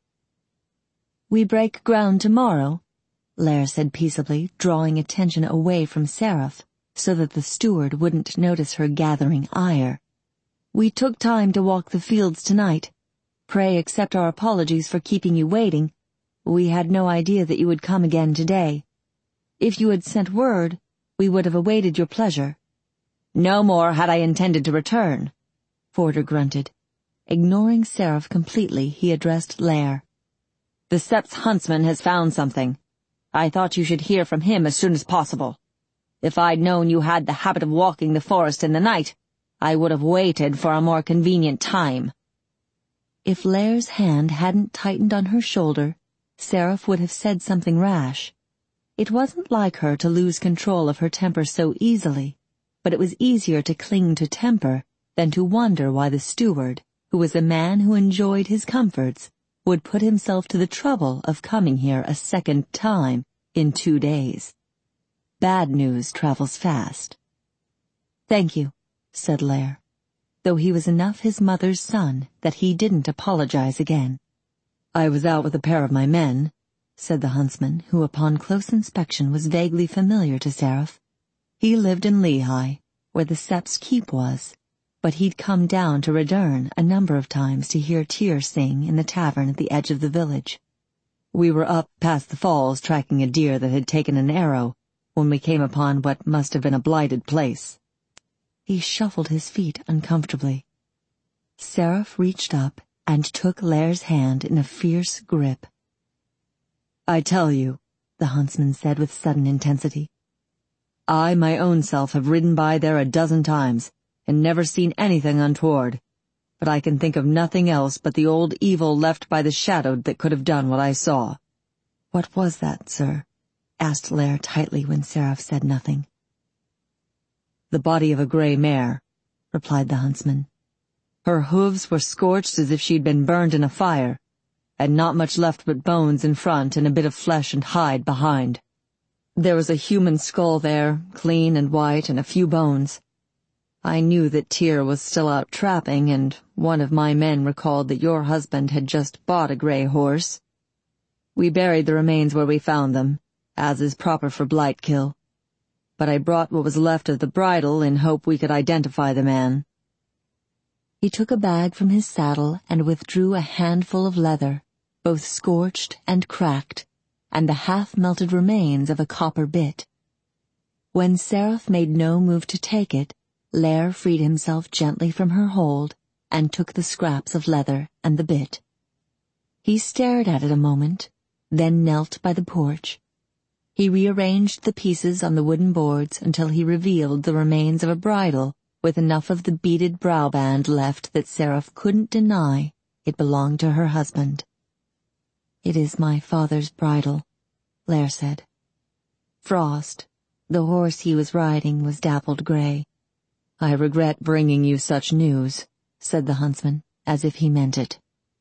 "We break ground tomorrow," Lair said peaceably, drawing attention away from Seraph, so that the steward wouldn't notice her gathering ire. "We took time to walk the fields tonight. Pray accept our apologies for keeping you waiting. We had no idea that you would come again today. If you had sent word, we would have awaited your pleasure." "No more had I intended to return," Forder grunted. Ignoring Seraph completely, he addressed Lair. "The sept's huntsman has found something. I thought you should hear from him as soon as possible. If I'd known you had the habit of walking the forest in the night, I would have waited for a more convenient time." If Lair's hand hadn't tightened on her shoulder, Seraph would have said something rash. It wasn't like her to lose control of her temper so easily, but it was easier to cling to temper than to wonder why the steward, who was a man who enjoyed his comforts, would put himself to the trouble of coming here a second time in 2 days. Bad news travels fast. "Thank you," said Lair, though he was enough his mother's son that he didn't apologize again. "I was out with a pair of my men," said the huntsman, who upon close inspection was vaguely familiar to Seraph. He lived in Lehi, where the Sept's keep was, but he'd come down to Redern a number of times to hear Tyr sing in the tavern at the edge of the village. "We were up past the falls tracking a deer that had taken an arrow when we came upon what must have been a blighted place." He shuffled his feet uncomfortably. Seraph reached up and took Lair's hand in a fierce grip. "I tell you," the huntsman said with sudden intensity, "I my own self have ridden by there a dozen times, and never seen anything untoward, but I can think of nothing else but the old evil left by the Shadowed that could have done what I saw." "What was that, sir?" asked Lair tightly when Seraph said nothing. "The body of a grey mare," replied the huntsman. "Her hooves were scorched as if she'd been burned in a fire, and not much left but bones in front and a bit of flesh and hide behind. There was a human skull there, clean and white, and a few bones. I knew that Tyr was still out trapping, and one of my men recalled that your husband had just bought a grey horse. We buried the remains where we found them, as is proper for Blightkill, but I brought what was left of the bridle in hope we could identify the man." He took a bag from his saddle and withdrew a handful of leather, both scorched and cracked, and the half-melted remains of a copper bit. When Seraph made no move to take it, Lair freed himself gently from her hold and took the scraps of leather and the bit. He stared at it a moment, then knelt by the porch. He rearranged the pieces on the wooden boards until he revealed the remains of a bridle with enough of the beaded browband left that Seraph couldn't deny it belonged to her husband. "It is my father's bridle," Lair said. "Frost, the horse he was riding, was dappled grey." "I regret bringing you such news," said the huntsman, as if he meant it.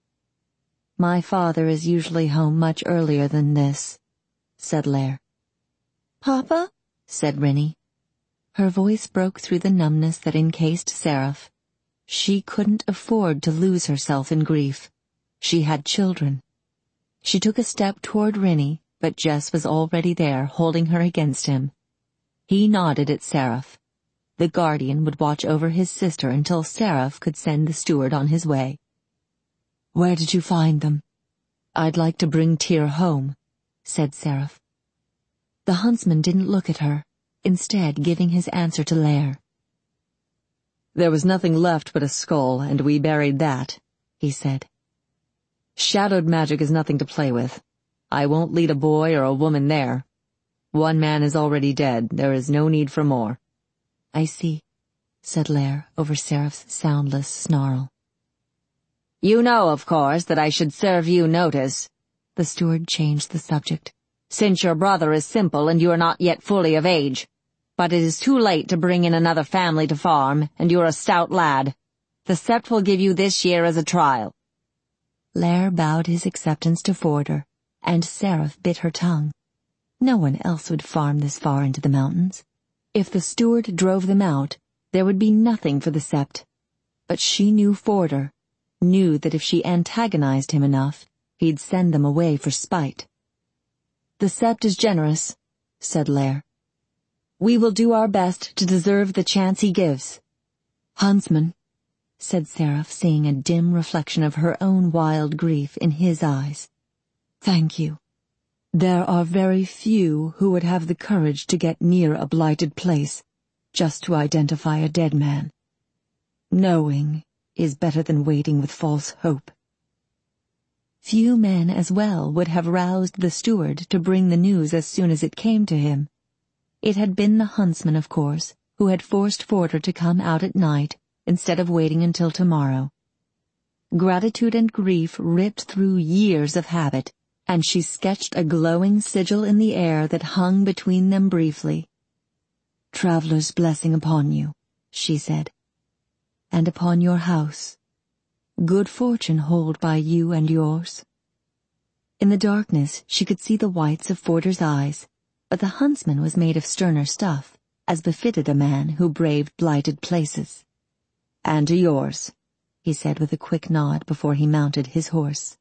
"My father is usually home much earlier than this," said Lair. "Papa?" said Rennie. Her voice broke through the numbness that encased Seraph. She couldn't afford to lose herself in grief. She had children. She took a step toward Rennie, but Jess was already there, holding her against him. He nodded at Seraph. The guardian would watch over his sister until Seraph could send the steward on his way. "Where did you find them?" "I'd like to bring Tyr home," said Seraph. The huntsman didn't look at her, instead giving his answer to Lair. "There was nothing left but a skull, and we buried that," he said. "Shadowed magic is nothing to play with. I won't lead a boy or a woman there. One man is already dead. There is no need for more." "I see," said Lair over Seraph's soundless snarl. "You know, of course, that I should serve you notice." The steward changed the subject. "Since your brother is simple and you are not yet fully of age. But it is too late to bring in another family to farm, and you are a stout lad. The Sept will give you this year as a trial." Lair bowed his acceptance to Forder, and Seraph bit her tongue. No one else would farm this far into the mountains. If the steward drove them out, there would be nothing for the Sept. But she knew Forder, knew that if she antagonized him enough, he'd send them away for spite. "The Sept is generous," said Lair. "We will do our best to deserve the chance he gives." "Huntsman," said Seraph, seeing a dim reflection of her own wild grief in his eyes. "Thank you. There are very few who would have the courage to get near a blighted place just to identify a dead man. Knowing is better than waiting with false hope." Few men as well would have roused the steward to bring the news as soon as it came to him. It had been the huntsman, of course, who had forced Forder to come out at night instead of waiting until tomorrow. Gratitude and grief ripped through years of habit, and she sketched a glowing sigil in the air that hung between them briefly. "Traveler's blessing upon you," she said. and upon your house. Good fortune hold by you and yours." In the darkness she could see the whites of Forder's eyes, but the huntsman was made of sterner stuff, as befitted a man who braved blighted places. "And to yours," he said with a quick nod before he mounted his horse.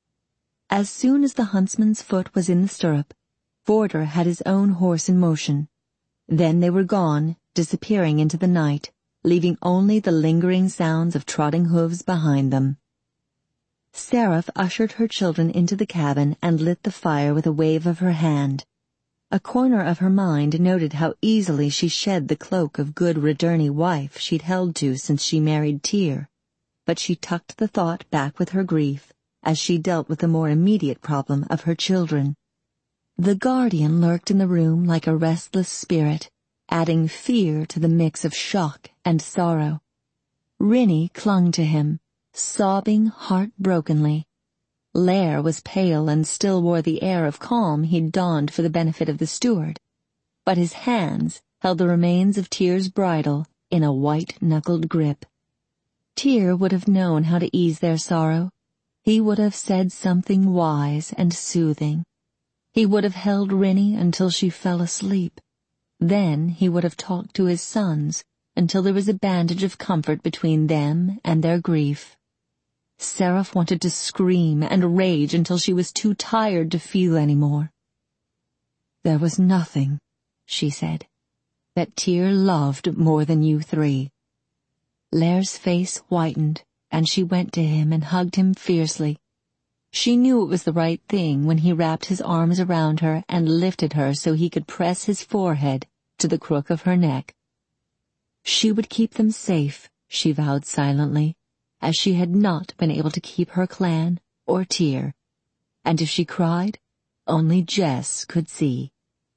As soon as the huntsman's foot was in the stirrup, Forder had his own horse in motion. Then they were gone, disappearing into the night, leaving only the lingering sounds of trotting hooves behind them. Seraph ushered her children into the cabin and lit the fire with a wave of her hand. A corner of her mind noted how easily she shed the cloak of good Rederney wife she'd held to since she married Tyr, but she tucked the thought back with her grief as she dealt with the more immediate problem of her children. The guardian lurked in the room like a restless spirit, adding fear to the mix of shock and sorrow. Rinny clung to him, sobbing heartbrokenly. Lair was pale and still wore the air of calm he'd donned for the benefit of the steward, but his hands held the remains of Tyr's bridle in a white-knuckled grip. Tyr would have known how to ease their sorrow. He would have said something wise and soothing. He would have held Rinny until she fell asleep. Then he would have talked to his sons until there was a bandage of comfort between them and their grief. Seraph wanted to scream and rage until she was too tired to feel any more. "There was nothing," she said, "that Tyr loved more than you three." Lair's face whitened, and she went to him and hugged him fiercely. She knew it was the right thing when he wrapped his arms around her and lifted her so he could press his forehead to the crook of her neck. She would keep them safe, she vowed silently, as she had not been able to keep her clan or Tyr, and if she cried, only Jess could see.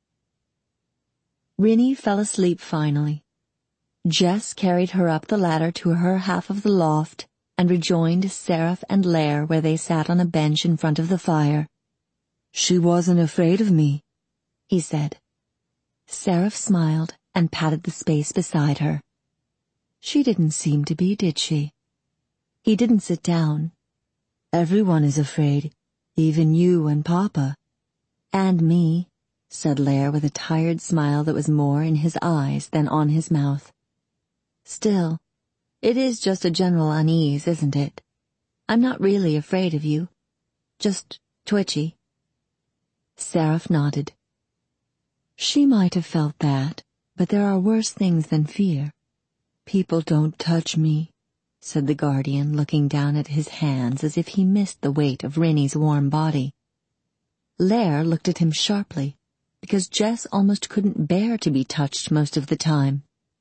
Rinny fell asleep finally. Jess carried her up the ladder to her half of the loft and rejoined Seraph and Lair where they sat on a bench in front of the fire. "She wasn't afraid of me," he said. Seraph smiled and patted the space beside her. "She didn't seem to be, did she?" He didn't sit down. "Everyone is afraid, even you and Papa." "And me," said Lair with a tired smile that was more in his eyes than on his mouth. "Still, it is just a general unease, isn't it? I'm not really afraid of you. Just twitchy." Seraph nodded. She might have felt that, but there are worse things than fear. "People don't touch me," said the guardian, looking down at his hands as if he missed the weight of Rinny's warm body. Lair looked at him sharply, because Jess almost couldn't bear to be touched most of the time.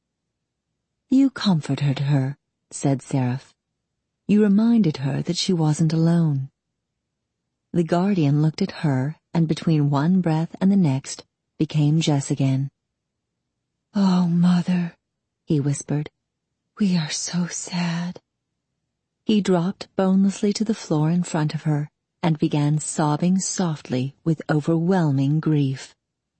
"You comforted her," said Seraph. "You reminded her that she wasn't alone." The guardian looked at her, and between one breath and the next, became Jess again. "Oh, Mother," he whispered, "we are so sad." He dropped bonelessly to the floor in front of her and began sobbing softly with overwhelming grief.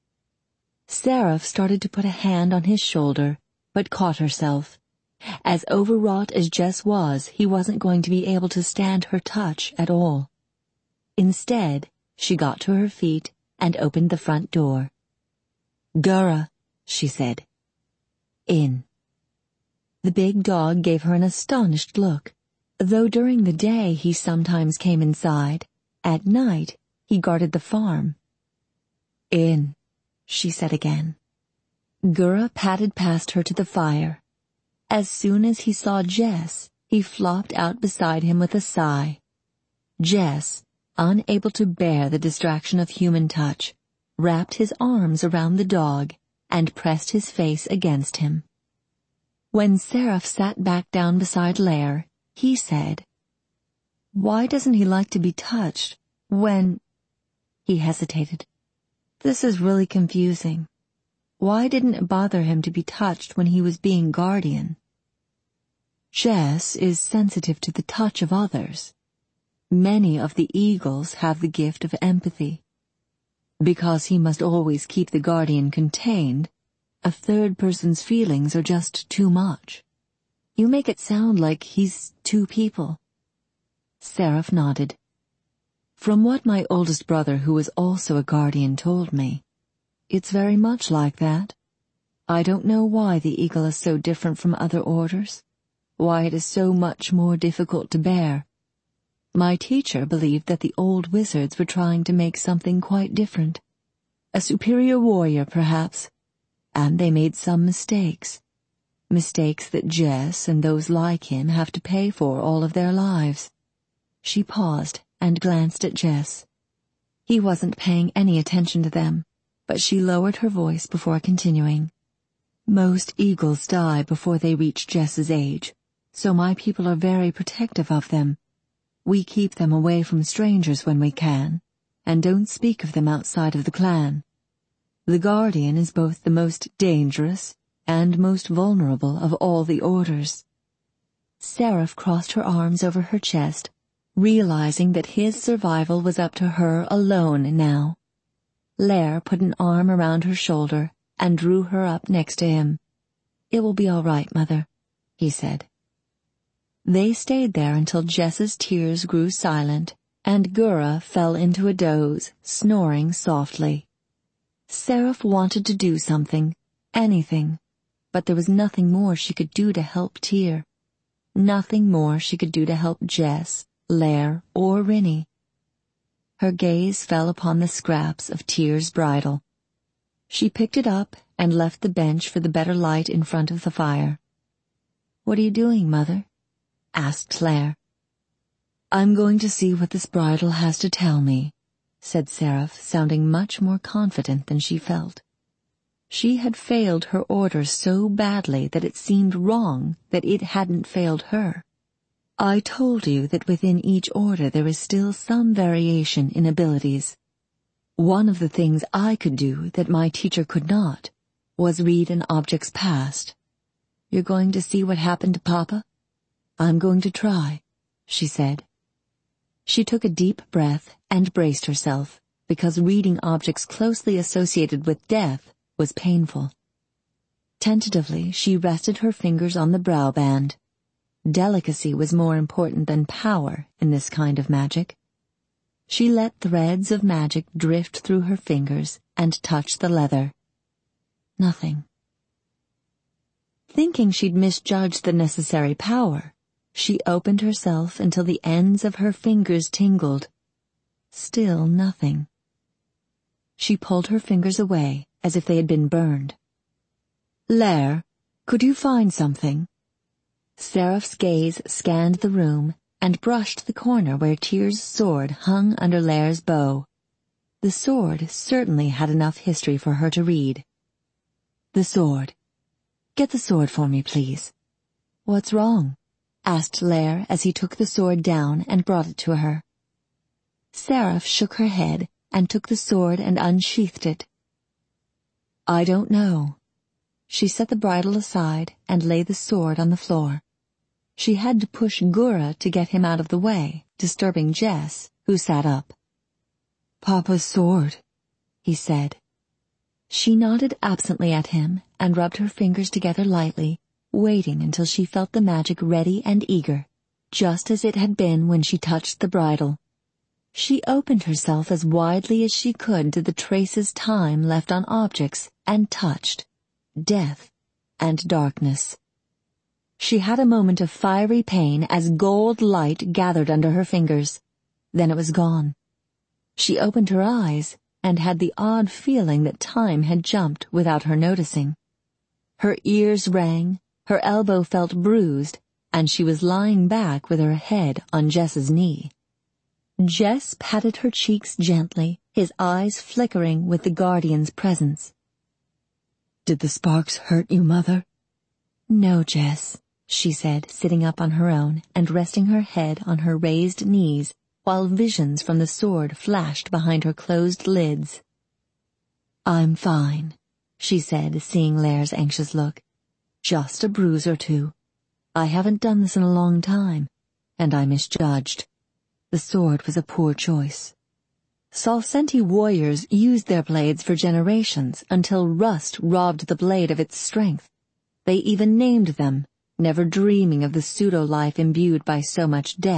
Seraph started to put a hand on his shoulder, but caught herself. As overwrought as Jess was, he wasn't going to be able to stand her touch at all. Instead, she got to her feet and opened the front door. "Gurra," she said. "In." The big dog gave her an astonished look. Though during the day he sometimes came inside, at night he guarded the farm. "In," she said again. Gurra padded past her to the fire. As soon as he saw Jess, he flopped out beside him with a sigh. Jess, unable to bear the distraction of human touch, wrapped his arms around the dog and pressed his face against him. When Seraph sat back down beside Lair, he said, "Why doesn't he like to be touched when—" He hesitated. "This is really confusing. Why didn't it bother him to be touched when he was being guardian?" Jess is sensitive to the touch of others. Many of the eagles have the gift of empathy. Because he must always keep the guardian contained, a third person's feelings are just too much. You make it sound like he's two people. Seraph nodded. From what my oldest brother, who was also a guardian, told me, it's very much like that. I don't know why the eagle is so different from other orders, why it is so much more difficult to bear. My teacher believed that the old wizards were trying to make something quite different. A superior warrior, perhaps. And they made some mistakes. Mistakes that Jess and those like him have to pay for all of their lives. She paused and glanced at Jess. He wasn't paying any attention to them, but she lowered her voice before continuing. Most eagles die before they reach Jess's age, so my people are very protective of them. We keep them away from strangers when we can, and don't speak of them outside of the clan. The guardian is both the most dangerous and most vulnerable of all the orders. Seraph crossed her arms over her chest, realizing that his survival was up to her alone now. Lair put an arm around her shoulder and drew her up next to him. "It will be all right, Mother," he said. They stayed there until Jess's tears grew silent and Gura fell into a doze, snoring softly. Seraph wanted to do something, anything, but there was nothing more she could do to help Tyr. Nothing more she could do to help Jess, Lair, or Rinny. Her gaze fell upon the scraps of Tyr's bridle. She picked it up and left the bench for the better light in front of the fire. "What are you doing, Mother?" asked Lair. "I'm going to see what this bridle has to tell me," said Seraph, sounding much more confident than she felt. She had failed her order so badly that it seemed wrong that it hadn't failed her. "I told you that within each order there is still some variation in abilities. One of the things I could do that my teacher could not was read an object's past. You're going to see what happened to Papa? I'm going to try," she said. She took a deep breath and braced herself, because reading objects closely associated with death was painful. Tentatively, she rested her fingers on the brow band. Delicacy was more important than power in this kind of magic. She let threads of magic drift through her fingers and touch the leather. Nothing. Thinking she'd misjudged the necessary power, she opened herself until the ends of her fingers tingled. Still nothing. She pulled her fingers away as if they had been burned. "Lair, could you find something?" Seraph's gaze scanned the room and brushed the corner where Tyr's sword hung under Lair's bow. The sword certainly had enough history for her to read. "The sword. Get the sword for me, please." "What's wrong?" asked Lair as he took the sword down and brought it to her. Seraph shook her head and took the sword and unsheathed it. "I don't know." She set the bridle aside and laid the sword on the floor. She had to push Gura to get him out of the way, disturbing Jess, who sat up. "Papa's sword," he said. She nodded absently at him and rubbed her fingers together lightly, waiting until she felt the magic ready and eager, just as it had been when she touched the bridle. She opened herself as widely as she could to the traces time left on objects and touched death and darkness. She had a moment of fiery pain as gold light gathered under her fingers. Then it was gone. She opened her eyes and had the odd feeling that time had jumped without her noticing. Her ears rang, her elbow felt bruised, and she was lying back with her head on Jess's knee. Jess patted her cheeks gently, his eyes flickering with the guardian's presence. "Did the sparks hurt you, Mother?" "No, Jess," she said, sitting up on her own and resting her head on her raised knees while visions from the sword flashed behind her closed lids. "I'm fine," she said, seeing Lair's anxious look. "Just a bruise or two. I haven't done this in a long time, and I misjudged. The sword was a poor choice. Salsenti warriors used their blades for generations until rust robbed the blade of its strength. They even named them, never dreaming of the pseudo-life imbued by so much debt.